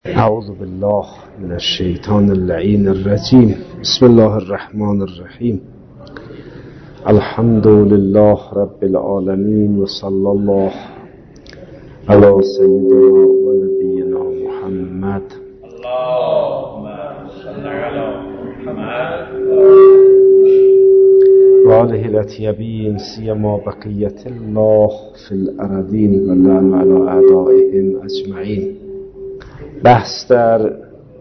اعوذ بالله من الشیطان اللعین الرجیم. بسم الله الرحمن الرحیم. الحمد لله رب العالمین و صلی الله علی سیدنا و نبینا محمد. اللهم صل علی محمد و آله الاطیبین سیما بقیت الله فی الارضین و لعن علی اعدائهم اجمعین. بحث در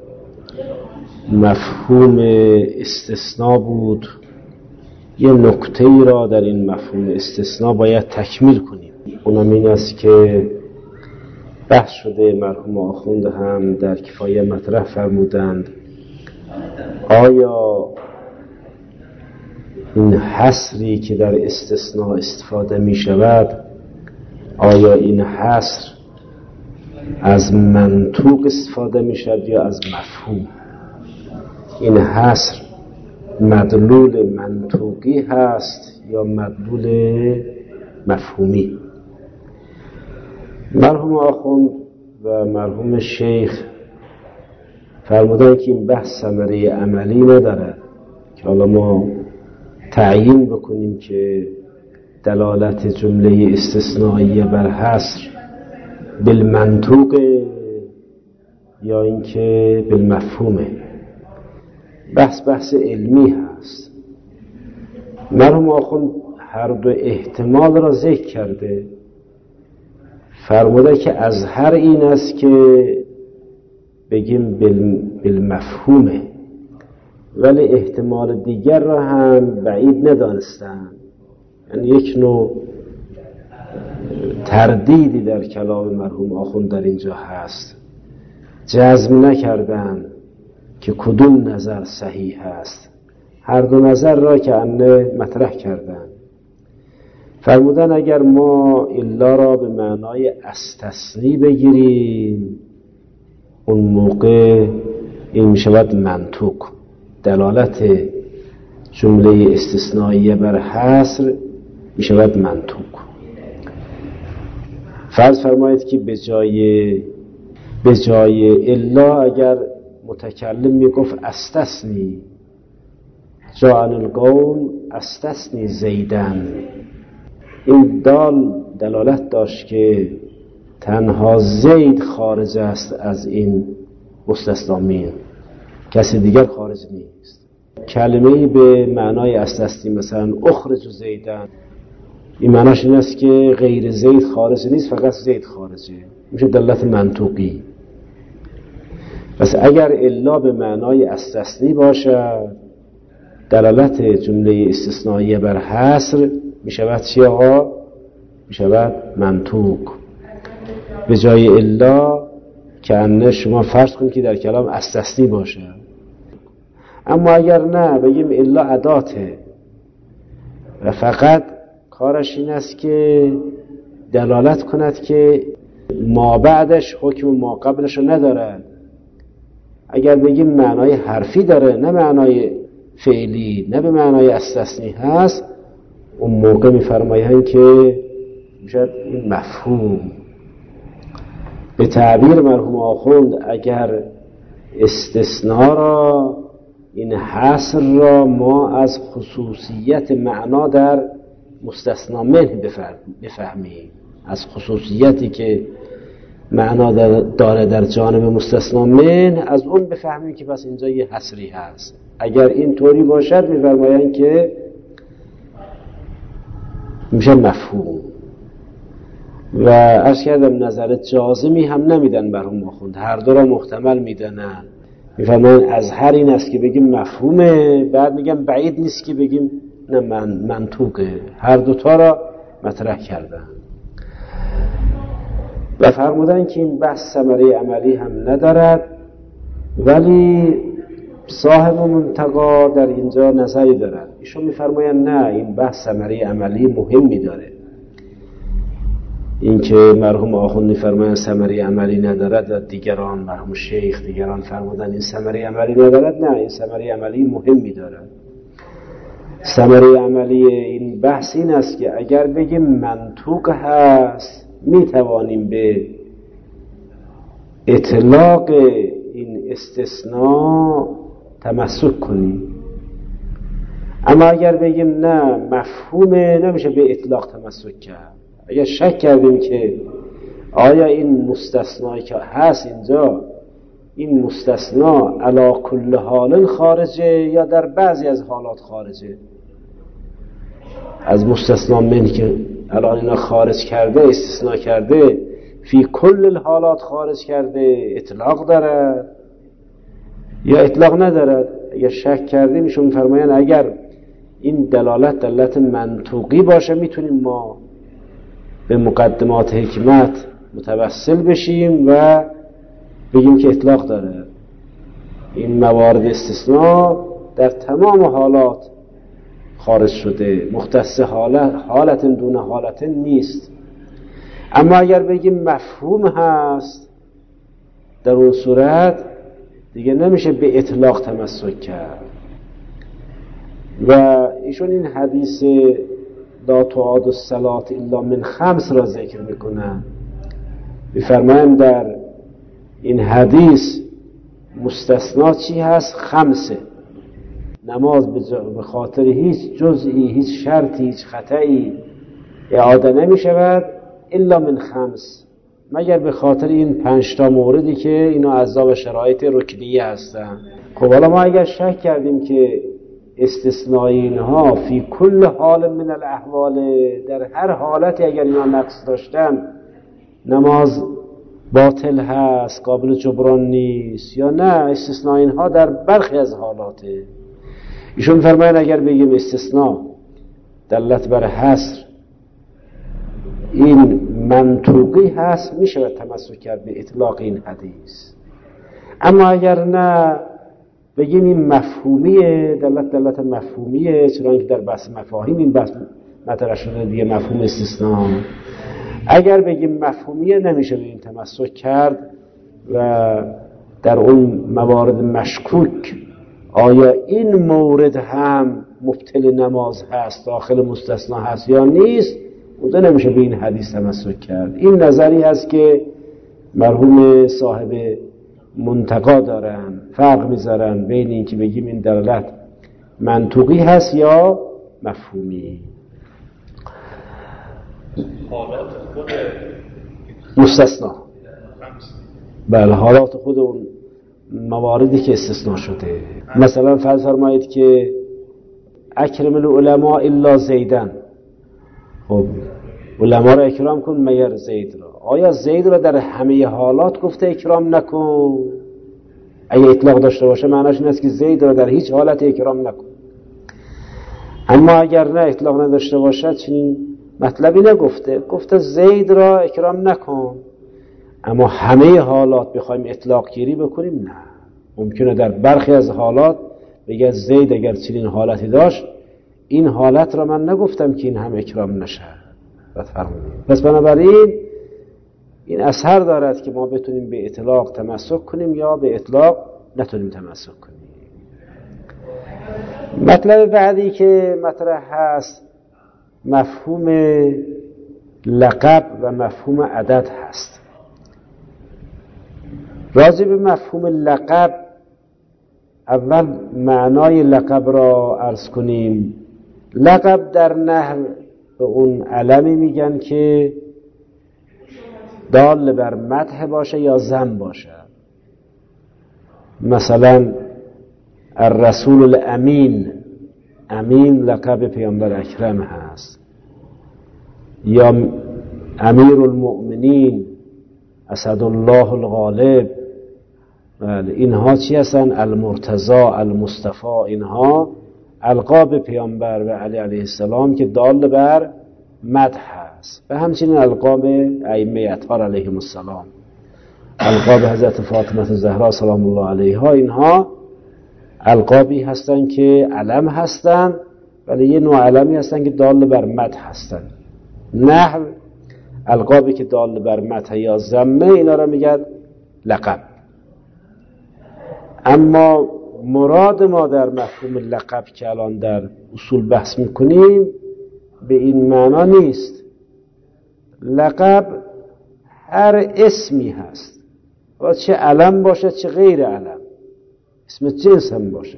مفهوم استثناء بود. یه نکته‌ای را در این مفهوم استثناء باید تکمیل کنیم. اونم این است که بحث شده، مرحوم آخوند هم در کفایه مطرح فرمودند، آیا این حصری که در استثناء استفاده می شود، آیا این حصر از منطوق استفاده می شود یا از مفهوم؟ این حصر مدلول منطوقی هست یا مدلول مفهومی؟ مرحوم آخوند و مرحوم شیخ فرمودن که این بحث ثمره عملی نداره که حالا ما تعیین بکنیم که دلالت جمله استثنائیه بر حصر بالمنطوق یا اینکه بالمفهومه. بحث علمی هست. مرحوم آخوند هر دو احتمال را ذکر کرده، فرموده که از هر این است که بگیم بالمفهومه، ولی احتمال دیگر را هم بعید ندانستن. یعنی یک نوع تردیدی در کلام مرحوم آخوند در اینجا هست، جزم نکردن که کدوم نظر صحیح هست. هر دو نظر را که انه مطرح کردن. فرمودن اگر ما الا را به معنای استثنی بگیریم، اون موقع این میشود منطوق. دلالت جمله استثنائیه بر حصر میشود منطوق. فرض فرمایید که به جای الا اگر متکلم میگفت استثنی جاء القوم استثنی زیدن، این دلالت داشت که تنها زید خارج است از این مستثنی، کسی دیگر خارج نیست. کلمه‌ای به معنای استثنی مثلا اخرج زیدن، این معناش این است که غیر زید خارج نیست، فقط زید خارجه، میشه دلالت منطوقی. پس اگر الا به معنای استثنی باشد، دلالت جمله استثنائیه بر حصر میشود چی آقا؟ میشود منطوق. به جای الا که انه شما فرض کنید که در کلام استثنی باشه. اما اگر نه بگیم الا اداته و فقط کارش این است که دلالت کند که ما بعدش حکم ما قبلش رو ندارد. اگر بگیم معنای حرفی داره، نه معنای فعلی، نه به معنای استثنی هست، اون موقع میفرمایند که میشه این مفهوم. به تعبیر مرحوم آخوند اگر استثناء را، این حصر را ما از خصوصیت معنا در مستثنا منه بفهمیم، از خصوصیتی که معنا داره در جانب مستثنا منه، از اون بفهمیم که پس اینجا یه حصری هست. اگر این طوری باشد میفرمایند که میشه مفهوم. و عرض کردم نظر جازمی هم نمیدن مرحوم آخوند، هر دو را محتمل میدنن. میفرمایند از هر این است که بگیم مفهومه، بعد میگم بعید نیست که بگیم نه منطوقه. هر دوتا را مطرح کردن و فرمودن که این بحث ثمره عملی هم ندارد، ولی صاحب منتقا در اینجا نظری دارد. ایشون میفرمایند نه، این بحث ثمره عملی مهمی داره. این که مرحوم آخوند میفرمایند ثمره عملی ندارد و دیگران، مرحوم شیخ دیگران فرمودن این ثمره عملی ندارد، نه، این ثمره عملی مهمی دارد. ثمره عملی این بحث این است که اگر بگیم منطوق هست، میتوانیم به اطلاق این استثناء تمسک کنیم. اما اگر بگیم نه مفهومه، نمیشه به اطلاق تمسک کرد. اگر شک کردیم که آیا این مستثنایی که هست اینجا، این مستثنا علی کل حال خارجه یا در بعضی از حالات خارجه، از مستثنا من که الان اینا خارج کرده، استثناء کرده، فی کل الحالات خارج کرده، اطلاق داره یا اطلاق نداره. اگر شک کردیم ایشون میفرمایند اگر این دلالت منطوقی باشه میتونیم ما به مقدمات حکمت متوسل بشیم و بگیم که اطلاق داره. این موارد استثناء در تمام حالات خارج شده، مختص حالت دون حالت نیست. اما اگر بگیم مفهوم هست، در اون صورت دیگه نمیشه به اطلاق تمسک کرد. و ایشون این حدیث لا تعاد الصلاة الا من خمس را ذکر میکنن. میفرمایند در این حدیث مستثنا چی هست؟ خمسه. نماز به خاطر هیچ جزئی، هیچ شرطی، هیچ خطایی اعاده نمی شود الا من خمس، مگر به خاطر این 5 تا موردی که اینا اعضا و شرایط رکنیه هستن. خب حالا ما اگر شک کردیم که استثنای اینها فی کل حال من الاحوال، در هر حالتی اگر اینا نقص داشتن نماز باطل هست، قابل جبران نیست، یا نه استثنای اینها در برخی از حالاته. ایشون فرماین اگر بگیم استثناء دلت بر حصر این منطوقی هست، میشه تمسک کرد به اطلاق این حدیث. اما اگر نه بگیم این مفهومیه، دلت مفهومیه، چنانکه در بحث مفاهیم این بحث مطرح شده دیگه، مفهوم استثناء. اگر بگیم مفهومیه نمیشه به این تمسک کرد و در اون موارد مشکوک آیا این مورد هم مبطل نماز هست، داخل مستثنا هست یا نیست، اونجا نمیشه به این حدیث تمسک کرد. این نظری هست که مرحوم صاحب منتقا دارن، فرق میذارن بین این که بگیم این دلالت منطوقی هست یا مفهومی. حالات خود مستثنا، بله، حالات خود اون مواردی که استثناء شده. مثلا فرض فرمایید که اکرم العلماء الا زیدن، خب علما را اکرام کن مگر زید را. آیا زید را در همه حالات گفته اکرام نکن؟ اگه اطلاق داشته باشه معناش این است که زید را در هیچ حالت اکرام نکن. اما اگر نه اطلاق نداشته باشه چنین مطلبی نگفته، گفته زید را اکرام نکن. اما همه حالات بخوایم اطلاق گیری بکنیم نه. ممکنه در برخی از حالات بگه زید اگر چنین حالتی داشت این حالت را من نگفتم که این هم اکرام نشه. پس بنابراین این اثر دارد که ما بتونیم به اطلاق تمسک کنیم یا به اطلاق نتونیم تمسک کنیم. مطلب بعدی که مطرح هست مفهوم لقب و مفهوم عدد هست. راجع به مفهوم لقب اول معنای لقب را عرض کنیم. لقب در نحو به اون علمی میگن که دال بر مدح باشه یا ذم باشه. مثلا الرسول الامین، امین لقب پیامبر اکرم هست. یا امیر المؤمنین، اسدالله الغالب، اینها چی هستن؟ المرتضی، المصطفی، اینها القاب پیامبر و علی علیه السلام که دال بر مدح هست. و همچنین القاب ائمه اطهار علیهم السلام، القاب حضرت فاطمه الزهرا سلام الله علیها، اینها القابی هستن که علم هستن ولی یه نوع علمی هستن که دال بر مدح هستن. نحو القابی که دال بر مدح یا ذم، اینا را میگن لقب. اما مراد ما در مفهوم لقب که الان در اصول بحث میکنیم به این معنا نیست. لقب هر اسمی هست و چه علم باشه چه غیر علم، اسم جنس هم باشه.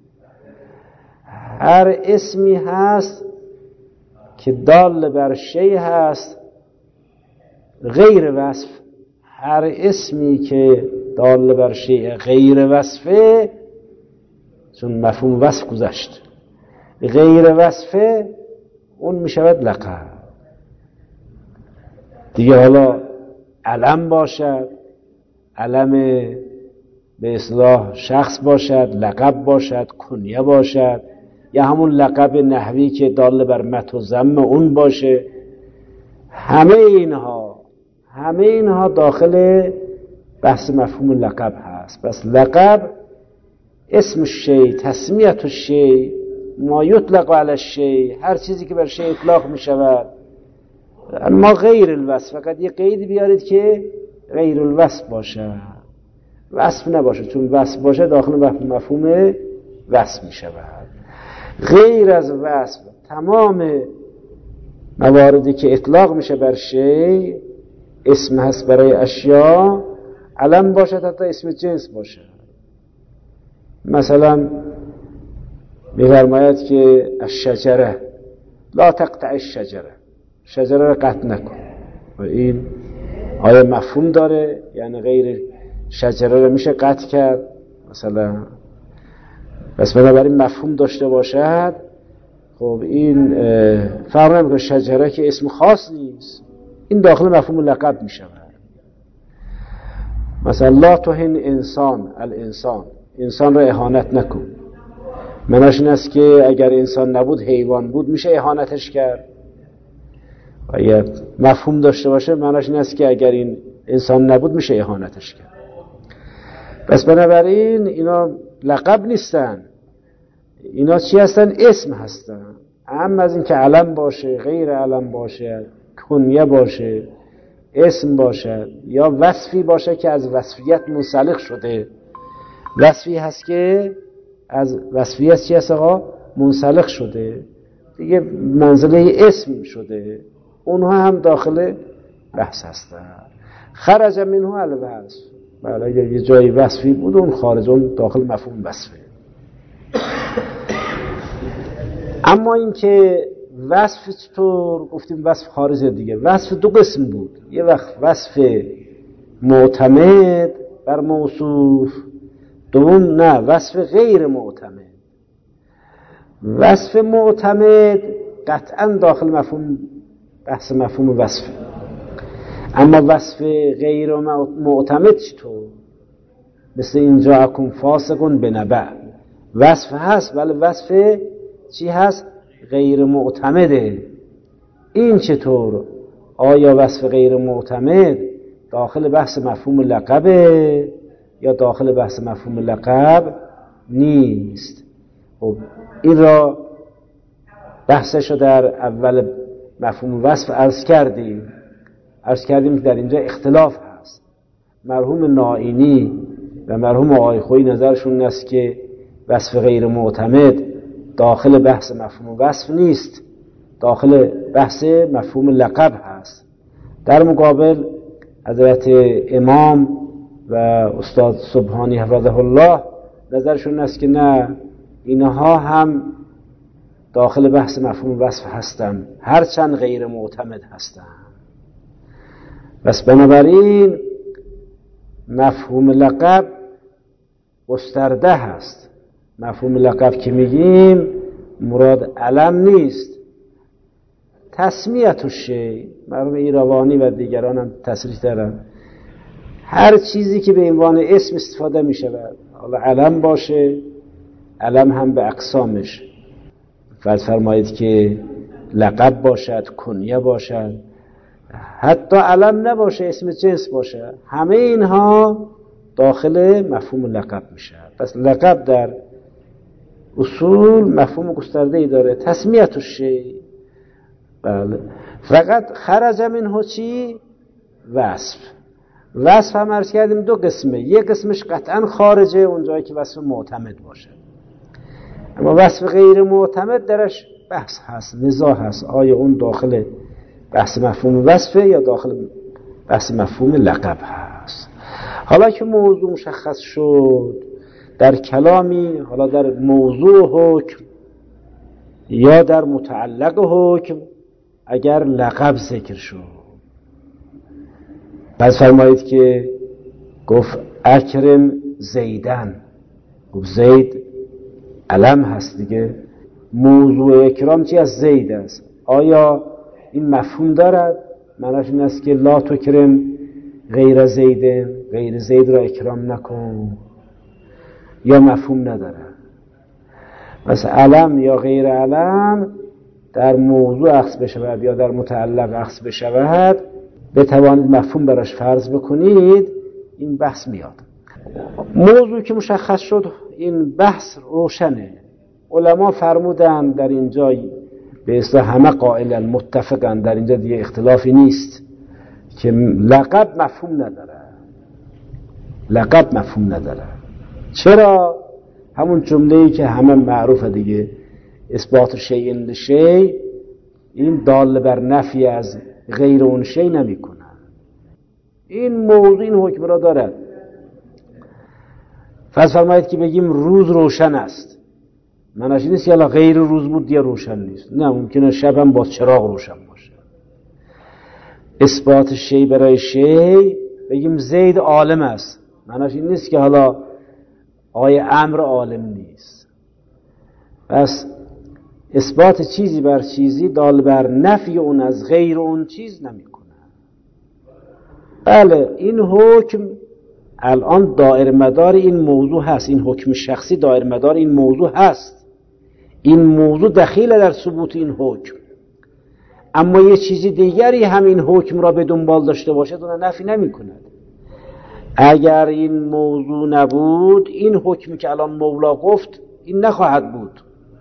هر اسمی هست که دال بر شی هست غیر وصف، هر اسمی که دال بر شی غیر وصفه، چون مفهوم وصف گذشت، غیر وصفه اون میشود لقب دیگه. حالا علم باشد، علم به اصطلاح شخص باشد، لقب باشد، کنیه باشد، یا همون لقب نحوی که دال بر مدح و ذم اون باشه، همه اینها داخل بحث مفهوم لقب هست. پس لقب اسم الشی، تسمیت الشی، ما یطلق علی الشی، هر چیزی که بر شی اطلاق می شود. اما غیر الوصف، فقط یه قید بیارید که غیر الوصف باشه، وصف نباشه، چون وصف باشه داخل مفهوم وصف می شود. غیر از وصف تمام مواردی که اطلاق میشه بر شی، اسم هست برای اشیا، علم باشد، حتی اسم جنس باشه. مثلا می‌فرماید که الشجره لا تقطع الشجره، شجره را قطع نکن. و این آیا مفهوم داره؟ یعنی غیر شجره را میشه قطع کرد مثلا؟ پس بنابراین مفهوم داشته باشد. خب این فرق نمیکنه، شجره که اسم خاص نیست، این داخل مفهوم لقب میشود. مثلا لا تهن انسان الانسان، انسان را اهانت نکن. معناش این است که اگر انسان نبود حیوان بود میشه اهانتش کرد. و اگر مفهوم داشته باشه معناش این است که اگر این انسان نبود میشه اهانتش کرد. پس بنابراین اینا لقب نیستن، اینا چی هستن؟ اسم هستن. اما از این که علم باشه، غیر علم باشه، کنیه باشه، اسم باشه، یا وصفی باشه که از وصفیت منسلخ شده. وصفی هست که از وصفیت چی هست آقا؟ منسلخ شده دیگه، منزله اسم شده. اونها هم داخل بحث هستن. خرج منه الوصف، بله اگر یه جای وصفی بود اون خارج، اون داخل مفهوم وصفه. اما این که وصف چطور گفتیم؟ وصف خارجه دیگه. وصف دو قسم بود، یه وقت وصف معتمد بر موصوف، دوم نه وصف غیر معتمد. وصف معتمد قطعا داخل مفهوم بحث مفهوم وصفه. اما وصف غیر معتمد چطور؟ مثل اینجا اکن فاسقون بنبأ، وصف هست ولی وصف چی هست؟ غیر معتمده. این چطور؟ آیا وصف غیر معتمد داخل بحث مفهوم لقبه یا داخل بحث مفهوم لقب نیست؟ خب این را بحثش رو در اول مفهوم وصف عرض کردیم که در اینجا اختلاف هست. مرحوم نائینی و مرحوم آیخویی نظرشون است که وصف غیر معتمد داخل بحث مفهوم وصف نیست، داخل بحث مفهوم لقب هست. در مقابل حضرت امام و استاد سبحانی حفظه الله نظرشون است که نه، اینها هم داخل بحث مفهوم وصف هستند، هرچند غیر معتمد هستند. بس بنابراین مفهوم لقب گسترده هست. مفهوم لقب که میگیم مراد علم نیست، تسمیت الشی. مرحوم ایراوانی و دیگران هم تصریح دارن هر چیزی که به عنوان اسم استفاده می شود، حالا علم باشه، علم هم به اقسامش، فرض فرمایید که لقب باشد، کنیه باشد، حتی علم نباشه، اسم جنس باشه، همه اینها داخل مفهوم لقب میشه. پس لقب در اصول مفهوم گسترده‌ای داره، تسمیت الشی. بله. فقط خرج منه چی؟ وصف. وصف هم عرض کردیم دو قسمه، یک قسمش قطعا خارجه، اونجایی که وصف معتمد باشه. اما وصف غیر معتمد درش بحث هست، نزاع هست، آیا اون داخل بحث مفهوم وصفه یا داخل بحث مفهوم لقب هست. حالا که موضوع مشخص شد در کلامی، حالا در موضوع حکم یا در متعلق حکم، اگر لقب ذکر شد، پس فرمایید که گفت اکرم زیدن، گفت زید علم هست دیگه، موضوع اکرام چی از زید است. آیا این مفهوم دارد؟ معناش این است که لا تکرم غیر زید، غیر زید را اکرام نکن، یا مفهوم نداره؟ پس علم یا غیر علم در موضوع اخذ بشود یا در متعلق اخذ بشود، بتوانید مفهوم براش فرض بکنید، این بحث میاد. موضوعی که مشخص شد این بحث روشنه. علما فرمودن در اینجا به اصطلاح همه قائلن، متفقن، در اینجا دیگه اختلافی نیست که لقب مفهوم نداره. لقب مفهوم نداره. چرا؟ همون جمله‌ای که همه معروفه دیگه، اثبات شیء لشیء، این دال بر نفی از غیر اون شیء نمیکنه. این موضوع این حکم را داره. فرض فرمایید که بگیم روز روشن است، معنیش این نیست که غیر روز بود دیگه روشن نیست. نه، ممکنه شب هم با چراغ روشن باشه. اثبات شیء برای شیء، بگیم زید عالم است، معنیش این نیست که حالا آقای امر عالم نیست. پس اثبات چیزی بر چیزی دال بر نفی اون از غیر اون چیز نمیکنه. بله، این حکم الان دائر مدار این موضوع هست، این حکم شخصی دائر مدار این موضوع هست، این موضوع دخیل در ثبوت این حکم. اما یه چیزی دیگری همین حکم را به دنبال داشته باشد اون نفی نمی کند. اگر این موضوع نبود، این حکمی که الان مولا گفت این نخواهد بود.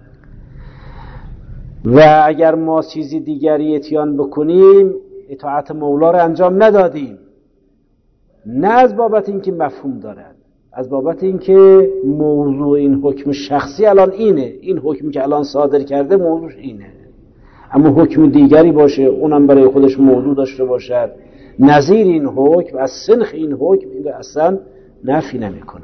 و اگر ما چیزی دیگری اتیان بکنیم، اطاعت مولا را انجام ندادیم، نه از بابت اینکه مفهوم دارد، از بابت اینکه موضوع این حکم شخصی الان اینه، این حکمی که الان صادر کرده موضوعش اینه. اما حکم دیگری باشه، اونم برای خودش موضوع داشته باشد نظیر این حکم، از سنخ این حکم، این اصلا نفی نمیکنه.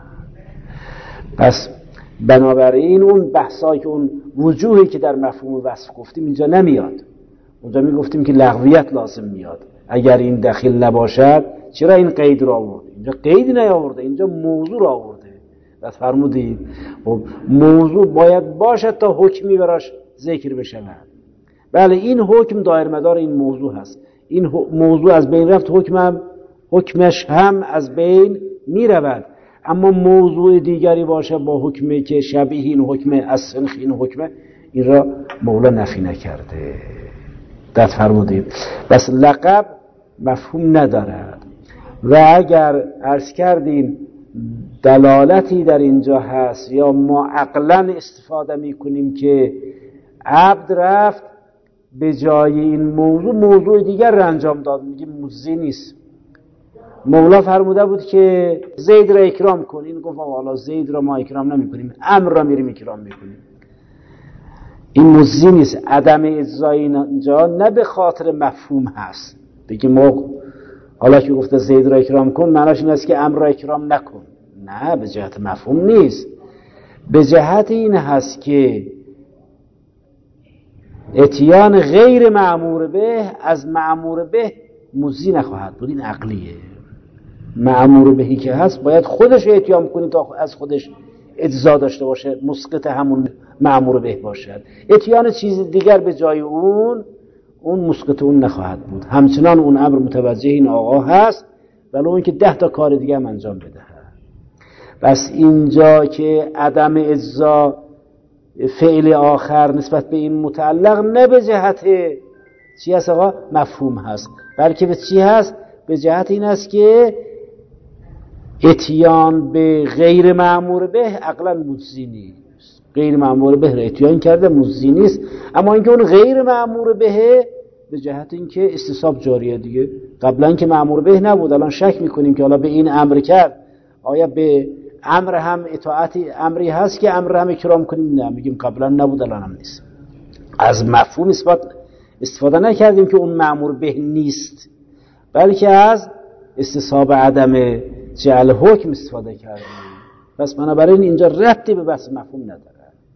پس بنابراین اون بحثایی که اون وجوهی که در مفهوم وصف گفتیم اینجا نمیاد. اونجا میگفتیم که لغویت لازم میاد. اگر این دخیل نباشد چرا این قید را آورد؟ اینجا قیدی نیاورده، اینجا موضوع را آورده. بس فرمودید موضوع باید باشد تا حکمی براش ذکر بشود. بله، این حکم دایر مدار این موضوع هست. این موضوع از بین رفت، حکمش هم از بین می رود. اما موضوع دیگری باشه با حکمی که شبیه این حکم، از سنخ این حکم، این را مولا نفی نکرده. دست فرمودید. بس لقب مفهوم ندارد. و اگر عرض کردیم دلالتی در اینجا هست یا ما عقلا استفاده می کنیم که عبد رفت به جای این موضوع دیگر را انجام داد، میگیم مجزی نیست. مولا فرموده بود که زید را اکرام کن، این گفت حالا زید را ما اکرام نمی کنیم، امر را میریم اکرام میکنیم. این مجزی نیست. عدم اجزای اینجا نه به خاطر مفهوم هست، بگیم ما حالا که گفته زید را اکرام کن معناش این است که امر را اکرام نکن. نه، به جهت مفهوم نیست، به جهت این هست که اتیان غیر معمور به از معمور به مجزی نخواهد بود. این عقلیه. معمور بهی که هست باید خودش اتیان کنی تا از خودش اجزا داشته باشه، مسقط همون معمور به باشد. اتیان چیز دیگر به جای اون مسقط اون نخواهد بود. همچنان اون امر متوجه این آقا هست، ولی اون که 10 تا کار دیگه هم انجام بده. بس اینجا که عدم اجزا فعل آخر نسبت به این متعلق نه به جهت چی هست آقا؟ مفهوم هست، بلکه به چی هست؟ به جهت این است که اتیان به غیر مأمور به عقلا مجزی نیست. غیر مأمور به را اتیان کرده مجزی نیست، اما اینکه اون غیر مأمور به جهت اینکه استصحاب جاریه دیگه. قبلا که مأمور به نبود، الان شک میکنیم که حالا به این امر کرد، آیا به امر هم اطاعتی امری هست که امر هم اکرام کنیم؟ نه، میگیم قبلا نبود الان هم نیست. از مفهوم استفاده نکردیم که اون مأمور به نیست، بلکه از استصحاب عدم جعل حکم استفاده کردیم. پس بنابراین اینجا ربطی به بحث مفهوم نداره.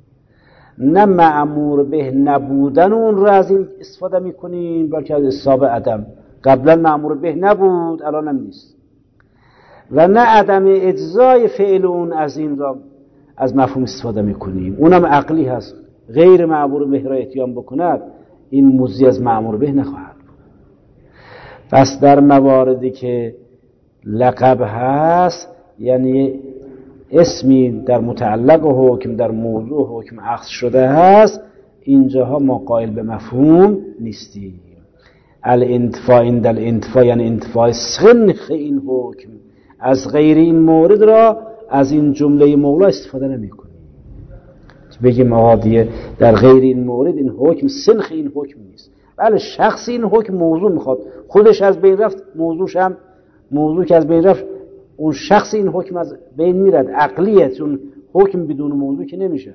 نه مأمور به نبودن اون رو از این استفاده میکنیم، بلکه از اصحاب عدم. قبلا مأمور به نبود، الان هم نیست. و نه عدم اجزای فعل اون از این را از مفهوم استفاده میکنیم، اونم عقلی هست. غیر مأمور به را اتیان بکند، این موضوعی از مأمور به نخواهد بود. پس در مواردی که لقب هست، یعنی اسمی در متعلق و حکم در موضوع و حکم اخذ شده هست، اینجاها ما قائل به مفهوم نیستیم. الانتفاع عند الانتفاع یعنی انتفاع سنخ این حکم از غیر این مورد را از این جمله مولا استفاده نمی کنیم. بگیم آقا در غیر این مورد این حکم سنخ این حکم نیست. بله شخصی این حکم موضوع میخواد، خودش از بین رفت، موضوعش هم موضوع که از بین رفت، اون شخص این حکم از بین میرد. عقلیه، چون حکم بدون موضوع که نمیشه.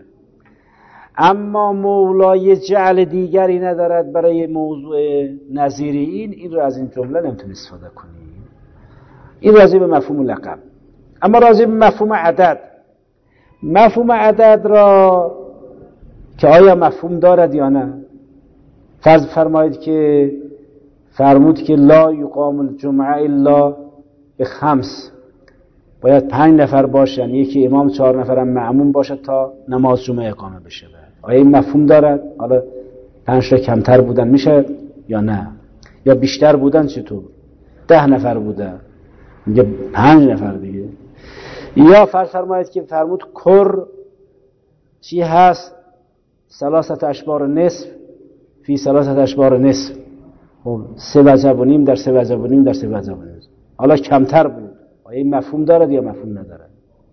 اما مولای جعل دیگری ندارد برای موضوع نظیر این رو از این جمله نمیتونی استفاده کنی. این راجع به مفهوم لقب. اما راجع به مفهوم عدد، مفهوم عدد را که آیا مفهوم دارد یا نه، فرض فرمایید که فرمود که لا یقام الجمعه الا به 5، باید 5 نفر باشن، یکی امام 4 نفرم معموم باشه تا نماز جمعه اقامه بشه. آیا این مفهوم دارد؟ حالا 5 تا کمتر بودن میشه یا نه؟ یا بیشتر بودن چطور؟ 10 نفر بودن میگه 5 نفر دیگه. یا فرض فرمایید که فرمود کر چی هست؟ 3 اشبار نصف فی 3 اشبار نصف. خب 3 وجب و نیم در 3 وجب و نیم در 3 وجب و نیم. حالا کمتر بود، آیا این مفهوم دارد یا مفهوم ندارد؟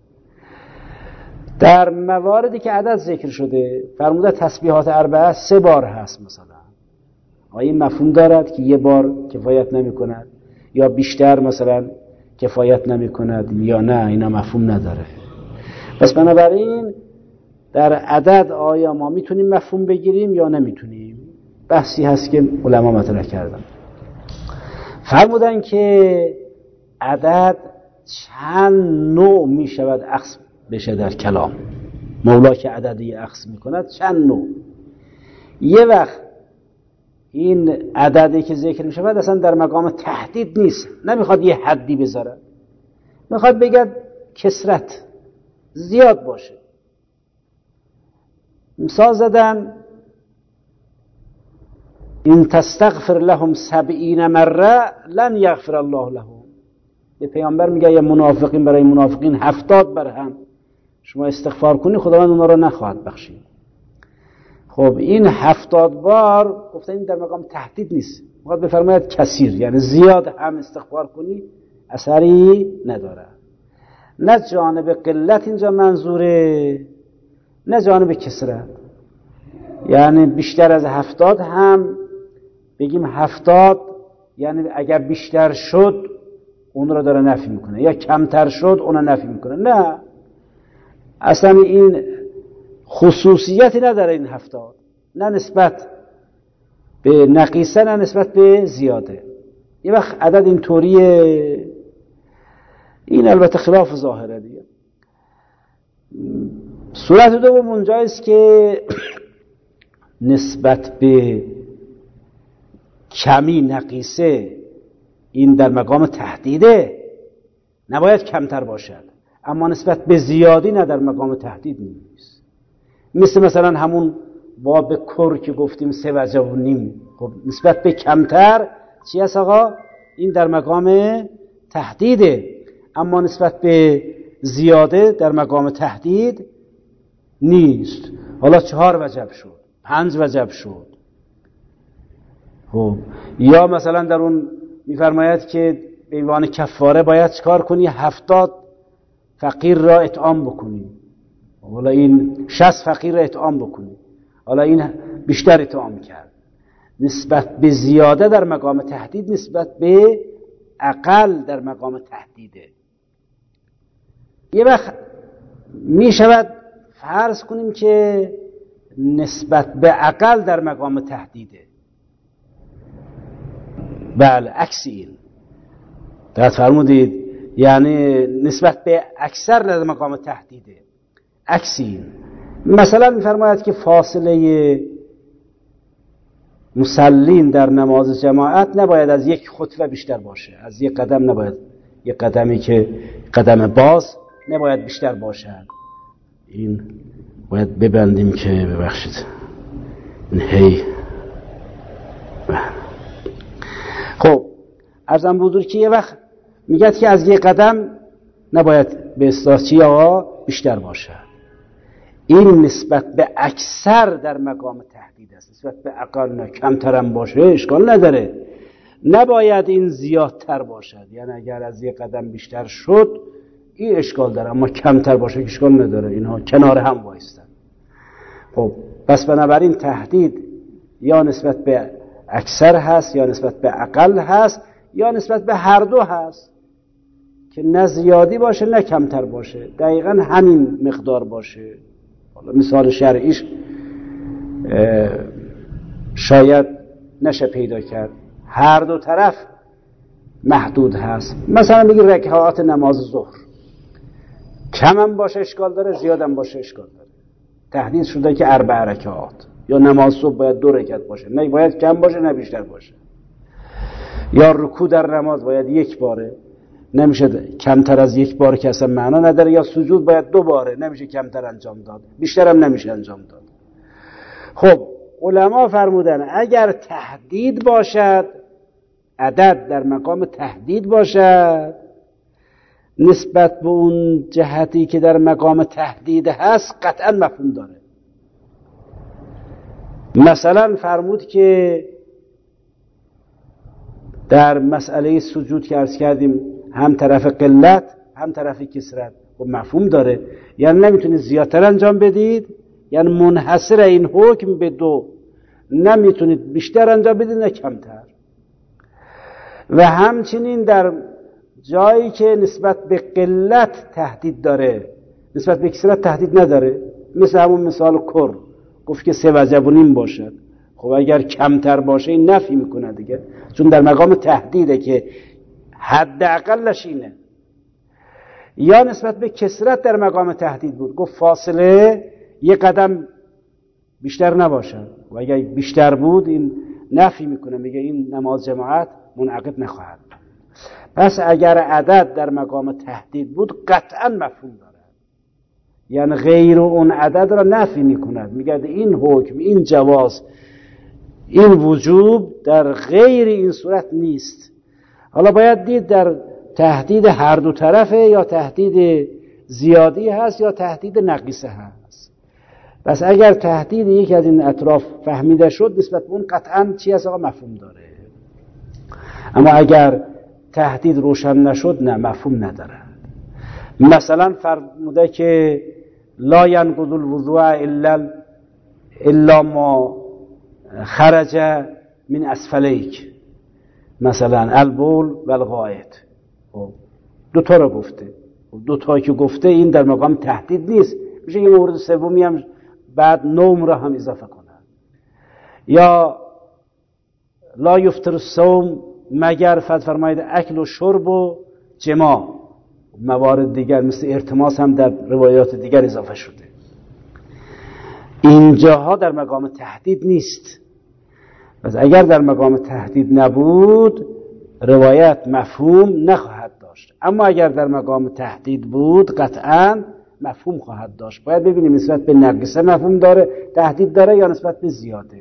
در مواردی که عدد ذکر شده فرموده تسبیحات 4 3 بار هست مثلا، آیا این مفهوم دارد که 1 بار کفایت نمی کند یا بیشتر مثلا کفایت نمی کند یا نه؟ اینا مفهوم نداره. پس بنابراین در عدد آیا ما میتونیم مفهوم بگیریم یا نمیتونیم؟ بحثی هست که علما مطرح کردن. فرمودن که عدد چند نوع می شود اخذ بشه در کلام. مولا که عددی اخذ می کند چند نوع. یه وقت این عددی که ذکر می شود اصلا در مقام تهدید نیست، نمیخواد یه حدی بذاره، میخواد بگه کثرت زیاد باشه. مثال زدن این تستغفر لهم 70 مره لن یغفر الله لهم. به پیامبر میگه یا منافقین برای منافقین 70 بر هم شما استغفار کنی خداوند اونا رو نخواهد بخشید. خب این 70 بار گفتن این در مقام تهدید نیست، میخواد بفرماید کثیر، یعنی زیاد هم استغفار کنی اثری نداره. نه جانب قلت اینجا منظوره نه جانب کثرت. یعنی بیشتر از 70 هم بگیم 70 یعنی اگر بیشتر شد اون رو داره نفی میکنه، یا کمتر شد اون رو نفی میکنه. نه، اصلا این خصوصیتی نداره این 70، نه نسبت به نقیصه نه نسبت به زیاده. یه وقت عدد این طوریه، این البته خلاف ظاهره دیگه. صورت دوم اونجاییست که نسبت به کمی نقیصه این در مقام تهدیده، نباید کمتر باشد، اما نسبت به زیادی نه در مقام تهدید نیست. مثلا همون باب کر که گفتیم 3 وجب و نیم، خب نسبت به کمتر چی هست آقا؟ این در مقام تهدیده، اما نسبت به زیاده در مقام تهدید نیست. حالا 4 وجب شد، 5 وجب شد. خب یا مثلا در اون میفرماید که به عنوان کفاره باید چکار کنی؟ 70 فقیر را اطعام بکنی. حالا این 60 فقیر را اطعام بکنی، حالا این بیشتر اطعام کرد. نسبت به زیاده در مقام تهدید، نسبت به اقل در مقام تهدیده. یه وقت می شود فرض کنیم که نسبت به اقل در مقام تهدیده. بله عکس این. درست فرمودید یعنی نسبت به اکثر در مقام تهدیده. عکسی مثلا می‌فرماید که فاصله مسلین در نماز جماعت نباید از یک خطوه بیشتر باشه، از یک قدم نباید، یک قدمی که قدم باز نباید بیشتر باشد. این باید ببندیم که ببخشید این هی خب عرضم بودور که یه وقت میگه که از یک قدم نباید به اصطلاح چی آقا بیشتر باشد. این نسبت به اکثر در مقام تهدید است، نسبت به اقل کمترم باشه اشکال نداره، نباید این زیادتر باشد. یعنی اگر از یک قدم بیشتر شد این اشکال داره، اما کمتر باشه اشکال نداره، اینها کنار هم وایستن. خب پس بنابراین تهدید یا نسبت به اکثر هست یا نسبت به اقل هست یا نسبت به هر دو هست که نه زیادی باشه نه کمتر باشه، دقیقا همین مقدار باشه. حالا مثال شرعیش شاید نشه پیدا کرد، هر دو طرف محدود هست. مثلا بگیر رکعات نماز ظهر کم هم باشه اشکال داره، زیاد هم باشه اشکال داره. تهدید شده که 4 رکعات، یا نماز صبح باید 2 رکعت باشه، نه باید کم باشه نه بیشتر باشه. یا رکوع در نماز باید 1 باره، نمیشه کمتر از 1 بار که اصلا معنا نداره. یا سجود باید 2 باره، نمیشه کمتر انجام داد، بیشتر هم نمیشه انجام داد. خب علما فرمودن اگر تهدید باشد، عدد در مقام تهدید باشد، نسبت به اون جهتی که در مقام تهدید هست قطعا مفهوم داره. مثلا فرمود که در مسئله سجود که عرض کردیم هم طرف قلت هم طرف کثرت، خب مفهوم داره. یعنی نمیتونید زیادتر انجام بدید، یعنی منحصر این حکم به 2، نمیتونید بیشتر انجام بدید نه کمتر. و همچنین در جایی که نسبت به قلت تهدید داره نسبت به کثرت تهدید نداره، مثل همون مثال کر گفت که 3 وجب و نیم باشد. خب اگر کمتر باشه این نفی میکنه دیگه، چون در مقام تهدیده که حداقلش اینه. یا نسبت به کثرت در مقام تهدید بود، گفت فاصله 1 قدم بیشتر نباشد، و اگر بیشتر بود این نفی میکنه، میگه این نماز جماعت منعقد نخواهد. پس اگر عدد در مقام تهدید بود قطعا مفهوم داره، یعنی غیر اون عدد را نفی میکند، میگه این حکم، این جواز، این وجوب در غیر این صورت نیست. حالا باید دید در تهدید هر دو طرفه، یا تهدید زیادی هست یا تهدید نقیصه هست. پس اگر تهدید یکی از این اطراف فهمیده شد نسبت به اون قطعا چی هست آقا مفهوم داره. اما اگر تهدید روشن نشد نه مفهوم نداره. مثلا فرموده که لا ينقض الوضوء الا ما خرج من اسفلیک، مثلا البول و الغائط. 2 تا رو گفته، 2 تا که گفته این در مقام تهدید نیست، میشه یه مورد سومی هم بعد نوم را هم اضافه کنه. یا لا یفطر الصوم مگر فرماید اکل و شرب و جماع، موارد دیگر مثل ارتماس هم در روایات دیگر اضافه شده. اینجاها در مقام تهدید نیست. پس اگر در مقام تهدید نبود روایت مفهوم نخواهد داشت، اما اگر در مقام تهدید بود قطعا مفهوم خواهد داشت. باید ببینیم نسبت به نقیصه مفهوم داره، تهدید داره یا نسبت به زیاده.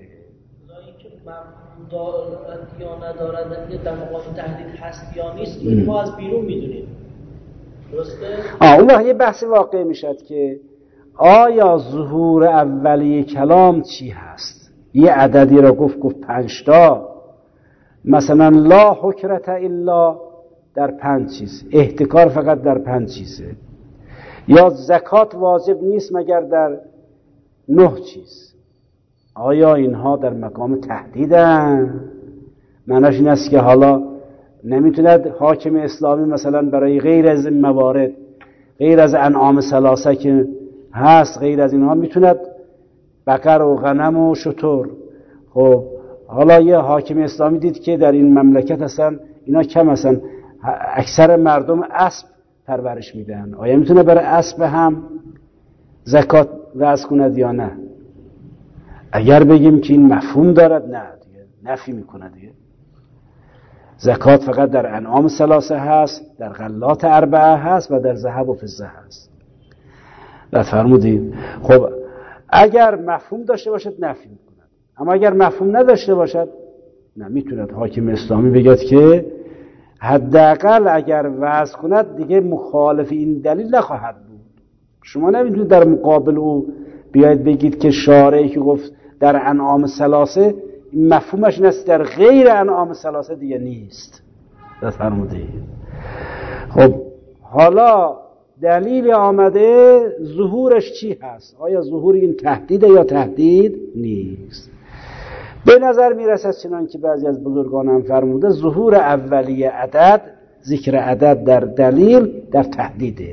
دارد یا ندارد در مقام تهدید هست یا نیست، این ما از بیرون میدونیم. درسته؟ اون وقت یه بحث واقع میشد که آیا ظهور اولیه کلام چی هست. یه عددی را گفت 5 تا، مثلا لا حکرت الا در 5 چیز، احتکار فقط در 5 چیزه، یا زکات واجب نیست مگر در 9 چیز. آیا اینها در مقام تهدیدن؟ معناش این است که حالا نمیتوند حاکم اسلامی مثلا برای غیر از این موارد، غیر از انعام ثلاثه که هست، غیر از اینها میتوند بقر و غنم و شتر. خب حالا یه حاکم اسلامی دید که در این مملکت هستن اینا کم هستن، اکثر مردم اسب پرورش میدن، آیا میتونه برای اسب هم زکات وضع کند یا نه؟ اگر بگیم که این مفهوم دارد، نه دیگه نفی میکنه دیگه. زکات فقط در انعام ثلاثه هست، در غلات اربعه هست و در ذهب و فضه هست. فرمودید خب اگر مفهوم داشته باشد نفی میکند، اما اگر مفهوم نداشته باشد نه، میتوند حاکم اسلامی بگد که حداقل اگر وضع کند دیگه مخالف این دلیل نخواهد بود. شما نمیتونید در مقابل او بیاید بگید که شارعی که گفت در انعام ثلاثه مفهومش این است در غیر انعام ثلاثه دیگه نیست. فرمودید خب حالا دلیل آمده ظهورش چی هست؟ آیا ظهور این تهدیده یا تهدید نیست؟ به نظر میرسد چنان که بعضی از بزرگان هم فرموده ظهور اولیه عدد، ذکر عدد در دلیل در تهدیده.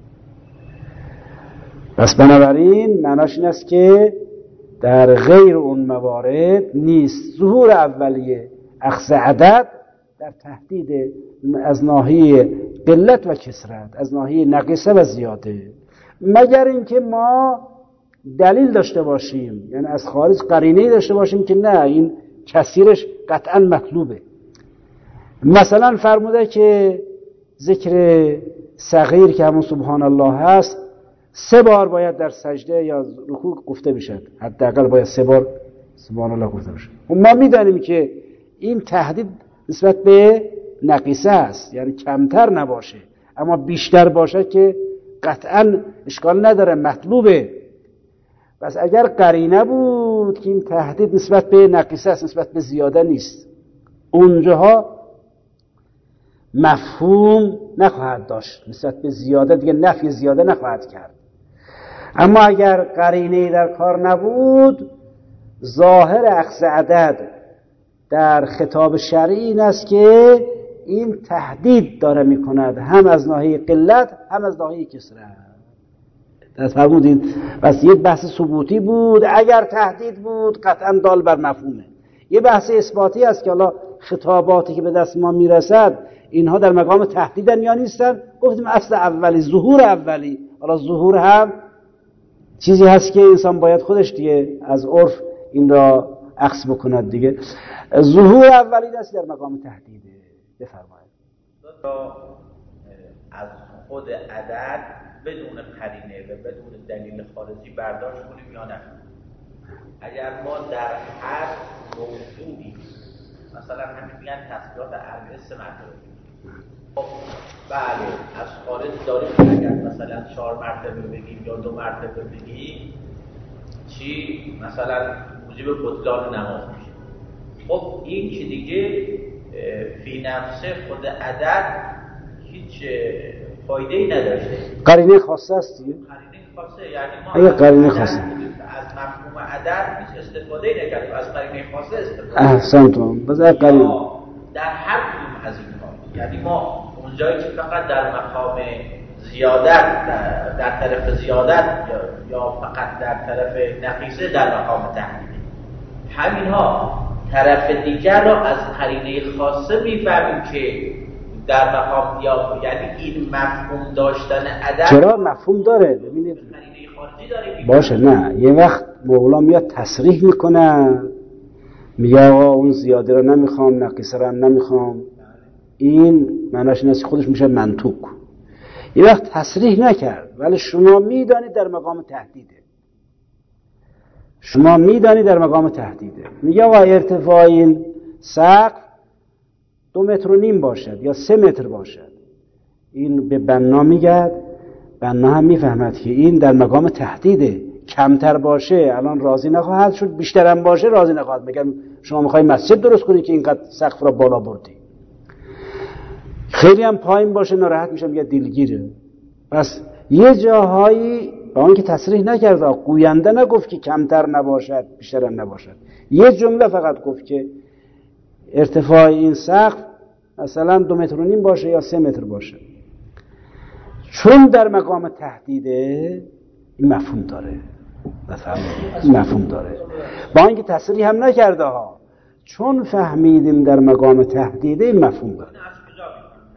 پس بنابراین معناش این است که در غیر اون موارد نیست. ظهور اولیه اخذ عدد در تهدید از ناحیه قلت و کثرت، از ناحیه نقیصه و زیاده، مگر اینکه ما دلیل داشته باشیم، یعنی از خارج قرینه‌ای داشته باشیم که نه این کثیرش قطعا مطلوبه. مثلا فرموده که ذکر صغیر که همون سبحان الله هست 3 بار باید در سجده یا رکوع گفته بشد، حداقل باید 3 بار سبحان الله گفته بشد. ما میدانیم که این تهدید نسبت به نقیصه است، یعنی کمتر نباشه، اما بیشتر باشه که قطعا اشکال نداره، مطلوبه. پس اگر قرینه بود که این تهدید نسبت به نقیصه است، نسبت به زیاده نیست، اونجاها مفهوم نخواهد داشت، نسبت به زیاده دیگه نفی زیاده نخواهد کرد. اما اگر قرینه در کار نبود، ظاهر اخذ عدد در خطاب شرعی این است که این تهدید داره میکند، هم از ناحیه قلت هم از ناحیه کثرت. فرمودید بس یه بحث ثبوتی بود، اگر تهدید بود قطعا دال بر مفهومه. یه بحث اثباتی است که حالا خطاباتی که به دست ما میرسد اینها در مقام تهدیدن یا نیستن. گفتیم اصل اولی ظهور اولی، حالا ظهور هم چیزی هست که انسان باید خودش دیگه از عرف این را اخذ بکند دیگه. ظهور اولی است در مقام تهدیده. بفرمایید. از خود عدد بدون قرینه و بدون دلیل خارجی برداشت کنیم یا نه؟ اگر ما در هر موضوعی مثلا همین میگن تسبیحات اربعه 3 مرتبه، خب بله از خارج داریم که اگر مثلا 4 مرتبه بگیم یا 2 مرتبه بگیم چی مثلا موجب بطلان نماز میشه. خب این که دیگه فی نفسه خود عدد هیچ فایده‌ای نداشته. قرینه خاصه است دیگه. قرینه خاصه یعنی ما اگه قرینه خاصه از مفهوم عدد هیچ استفاده نکردیم، از قرینه خاصه استفاده. احسنتون. بذار قرینه در هر کدوم از اینها، یعنی ما اونجایی که فقط در مقام زیادت در طرف زیادت یا فقط در طرف نقیصه در مقام تهدید، همینها طرف دیگر را از قرینه خاصه میفهمیم که در مقام یعنی این مفهوم داشتن عدد. چرا مفهوم داره؟ ببینید قرینه خارجی داره باشه. نه یه وقت مولا میاد تصریح میکنه، میگه آقا اون زیاده رو نمیخوام، نقیصه رو هم نمیخوام. این معناش اینه که خودش میشه منطوق. یه وقت تصریح نکرد ولی شما میدانید در مقام تهدیده. شما میدانید در مقام تهدیده. میگه آقا ارتفاع این سقف 2.5 متر باشد یا 3 متر باشد. این به بنا میگه، بنا هم میفهمد که این در مقام تهدیده. کمتر باشه الان راضی نخواهد شد، بیشتر هم باشه راضی نخواهد. میگن شما میخوای مسجد درست کنی که اینقدر سقف را بالا بردی. خیلی هم پایین باشه ناراحت میشه، میگه دلگیره. پس یه جاهایی با اون که تصریح نکرد، گوینده نگفت که کمتر نباشد بیشتر هم نباشد، یه جمله فقط گفت که ارتفاع این سقف مثلا 2.5 متر باشه یا 3 متر باشه. چون در مقام تهدیده این مفهوم داره. این مفهوم داره با اینکه تصریح هم نکرده ها، چون فهمیدیم در مقام تهدیده این مفهوم داره.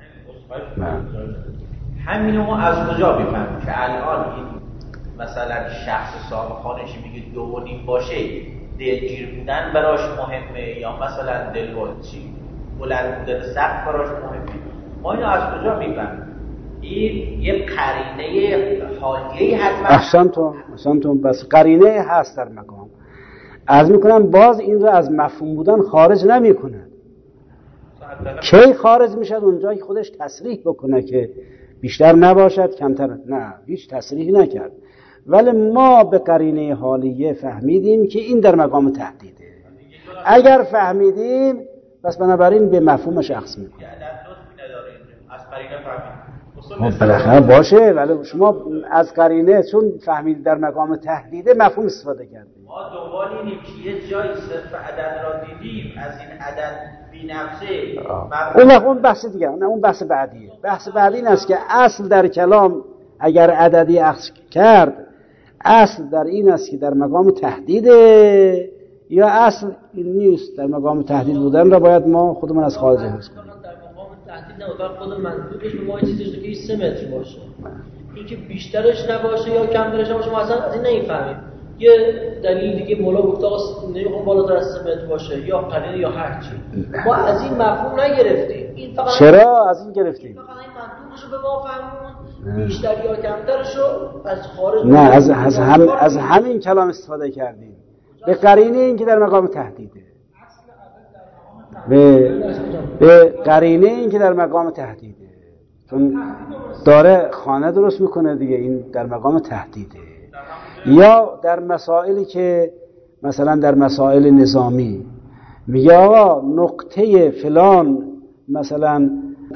همینو ما از کجا بفهمیم که الان این مثلا شخص صاحب خانش میگه 2.5 باشه دلگیر بودن براش مهمه یا مثلا دلواچی بلند بودن سقف براش مهمه؟ ما اینو از کجا میفهمیم؟ این یه قرینه حالیه‌ای حتما احسنتون بس قرینه هست در مقام. عرض میکنم باز این رو از مفهوم بودن خارج نمیکنه. کی خارج میشد؟ اونجا که خودش تصریح بکنه که بیشتر نباشد کمتر. نه، هیچ تصریحی نکرد، ولی ما به قرینه حالیه فهمیدیم که این در مقام تهدیده. اگر فهمیدیم بس بنابراین به مفهوم شخص میکنه. از قرینه فهمیدیم بالاخره باشه، ولی شما از قرینه چون فهمیدید در مقام تهدیده مفهوم استفاده کردید. ما دنبال اینیم که یه جایی صرف عدد را دیدیم، از این عدد بی‌نفسه. اون بحث دیگه، اون بحث بعدیه. بحث بعدی این است که اصل در کلام اگر عددی اخذ کرد، اصل در این است که در مقام تهدیده یا اصل این نیست. در مقام تهدید بودن را باید ما خودمون از خارج حفظ کنیم. تهدید نبود، خود منطوقش به ما چیزی که 3 متر باشه، اینکه بیشترش نباشه یا کمترش نباشه ما اصلا از این نمیفهمیم. یه دلیل دیگه مولا گفت آقا نمیخوام بالاتر از 3 متر باشه یا قرینه یا هر چی. ما از این مفهوم نگرفتیم. این فقط چرا از این گرفتیم؟ فقط این منطوقش رو به ما فهمون، بیشتر یا کمترش رو از خارج. نه، از همین کلام استفاده کردیم به قرینه این که در مقام تهدیده. به قرینه این که در مقام تهدیده، چون داره خانه درست میکنه دیگه، این در مقام تهدیده. یا در مسائلی که مثلا در مسائل نظامی میگه آقا نقطه فلان مثلا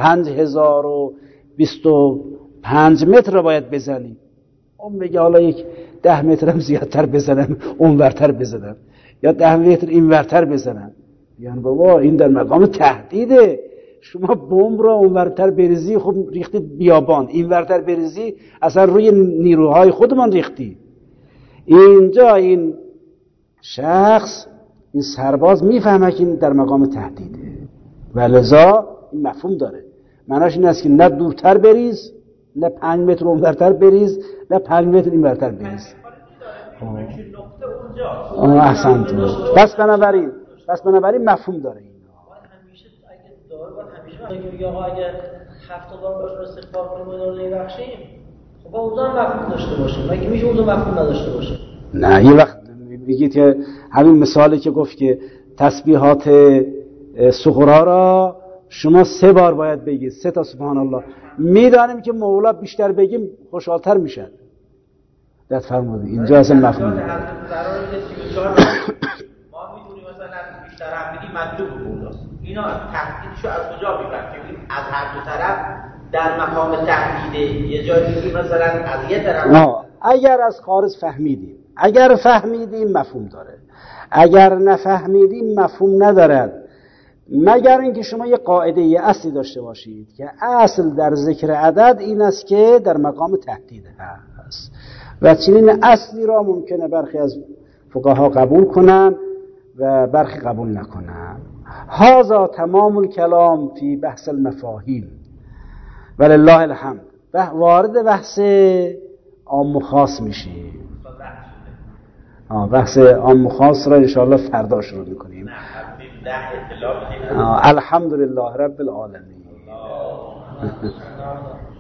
5025 متر رو باید بزنی، اون میگه حالا یک 10 متر هم زیادتر بزنم اونورتر بزنم یا 10 متر اینورتر بزنم. یعنی بابا این در مقام تهدیده. شما بمب را اونورتر بریزی خب ریختی بیابان، اینورتر بریزی اصلا روی نیروهای خودمان ریختی. اینجا این شخص، این سرباز میفهمه که این در مقام تهدیده و لذا این مفهوم داره. معناش این است که نه دورتر بریز، نه 5 متر اونورتر بریز، نه 5 متر اینورتر بریز. احسنت. پس بنابراین مفهوم داره این. همیشه اگه داره باید همیشه میگه آقا اگه 70 بار باشه استغفار کنیم و داره نمیبخشیم، خب اونجا مفهوم داشته باشه. مگه میشه اونجا مفهوم نداشته باشه؟ نه، یه وقت میگید که همین مثالی که گفت که تسبیحات صغرا را شما 3 بار باید بگید، 3 تا سبحان الله. میدانیم که مولا بیشتر بگیم خوشحالتر میشن. دقت فرمودید اینجا اصلا مفهوم ما میدونیم مثلا بیشتر هم بگیم مطلوب مولاست. اینا تهدیدشو از کجا میفهمیم؟ از هر دو طرف در مقام تهدیده. یه جایی میگیم مثلا از یه طرف اگر از خارج فهمیدیم، اگر فهمیدیم مفهوم داره، اگر نفهمیدیم مفهوم ندارد، مگر اینکه شما یه قاعده، یه اصلی داشته باشید که اصل در ذکر عدد این است که در مقام تهدید هست و چنین اصلی را ممکنه برخی از فقها قبول کنن و برخی قبول نکنن. هذا تمام الکلام فی بحث المفاهیم ولله الحمد. وارد بحث عام و خاص میشیم. بحث عام و خاص را انشاءالله فردا شروع میکنیم. الحمدلله رب العالمین.